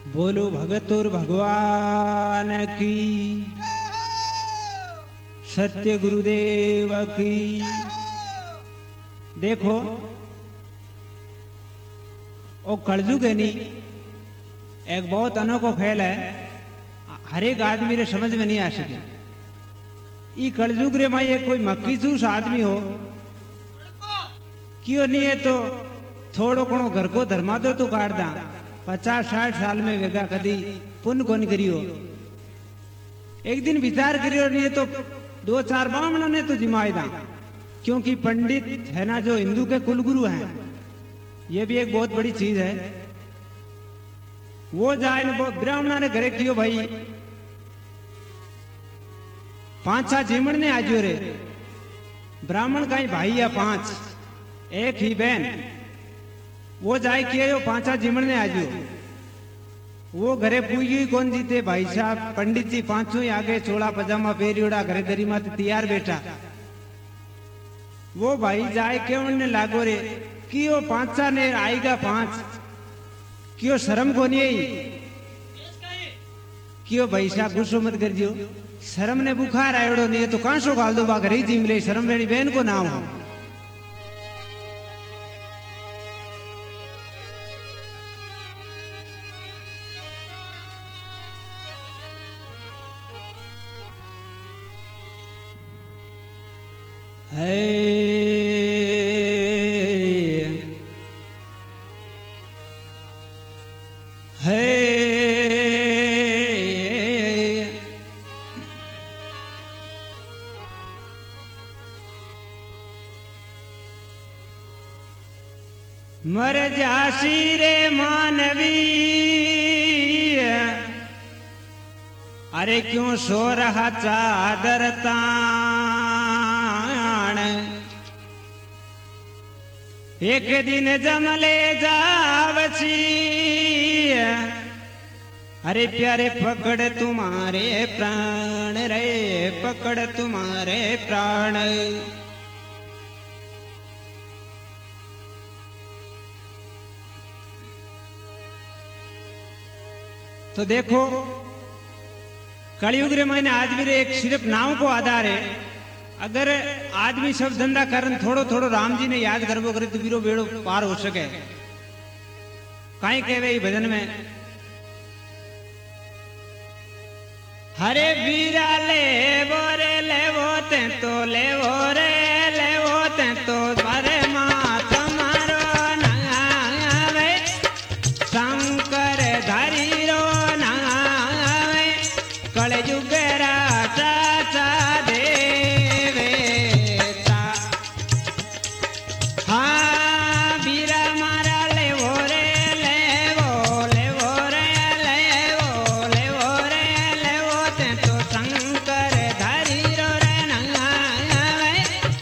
बोलो भगतुर भगवान की, सत्य गुरुदेव की। देखो ओ कलयुग है नी, एक बहुत अनोखो खेल है, हर एक आदमी रे समझ में नहीं आ सके। ई कलयुग रे माई एक कोई मक्की चूस आदमी हो क्यों नहीं है तो थोड़ो कोनो घर को धर्मादो तो काट दा। 50-60 साल में वेगा कदी पुण्य कौन करियो। एक दिन विचार करियो नहीं तो 2-4 ब्राह्मणों ने तो जिमाए दा, क्योंकि पंडित है ना जो हिंदू के कुलगुरु हैं, ये भी एक बहुत बड़ी चीज है। वो जाए वो ब्राह्मण ने घरे कियो भाई 5-6 जीमण ने आजो रे। ब्राह्मण का ही भाई या 5, एक ही बहन। वो जाए किए 5-6 जीमण ने आजो। वो घरे पूजी कौन जीते भाई साहब, पंडित जी 5 ही आगे चोला पजामा पहरियोड़ा घरे दरी मत तैयार बैठा। वो भाई जाए के उन्हें लागो रे कियो 5 ने आएगा 5 क्यों शर्म को नहीं क्यों भाई साहब गुस्सो मत कर जियो। शर्म ने बुखार आयोड़ो नहीं तो कांसो गाल दो बा घरे जिम ले, शर्म मेरी बहन को नाम हो। मर जासी रे मानवी, अरे क्यों सो रहा चादर तान। एक दिन जमले जावची, अरे प्यारे पकड़ तुम्हारे प्राण रे, पकड़ तुम्हारे प्राण। तो देखो कलयुग रे मैंने आज भी रे एक सिर्फ नाव को आधार है। अगर आदमी सब धंधा करन थोड़ो थोड़ो राम जी ने याद करबो करे तो बीरो बेड़ो पार हो सके। काई कहवे भजन में, हरे वीरा ले वो ते तो ले वो रे ले वो ते तो अरे माँ तुम्हारो नावे शंकर धारी रो नावे कलयुग राजा चा देवे ता। हाँ वीरा मारा ले वो रे ले वो ले वो रे ले वो ले वो रे ले वो ते तो शंकर धारी रो रे नावे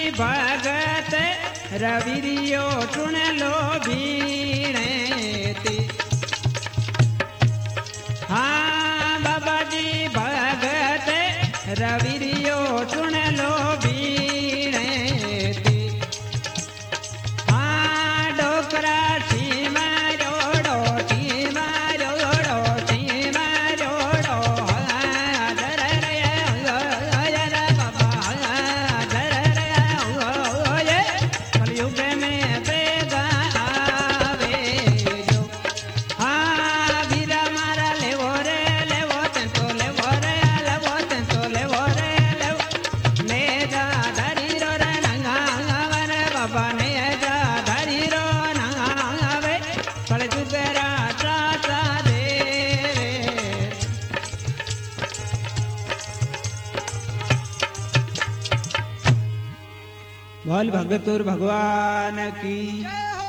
भगत रविरियो सुन लो भीड़ेती। हाँ बाबा जी भगत रविरियो सुन लो भीड़ेती। हाँ डोकरा सीमा जोड़ो सीमा जोड़ो सीमा जोड़ो हर रे हर बाबा हर रे कलयुग में बेगा आवे जो। हाँ वीरा मारा लेवो रे लेवो तेंतो लेवो रे लेवो तेंतो लेवो रे लेवो ने जा धरी रो रे नंगा रे बाबा ने जा धरी रो नंगा वे कलयुग राजा दे। बोल भगतुर भगवान की।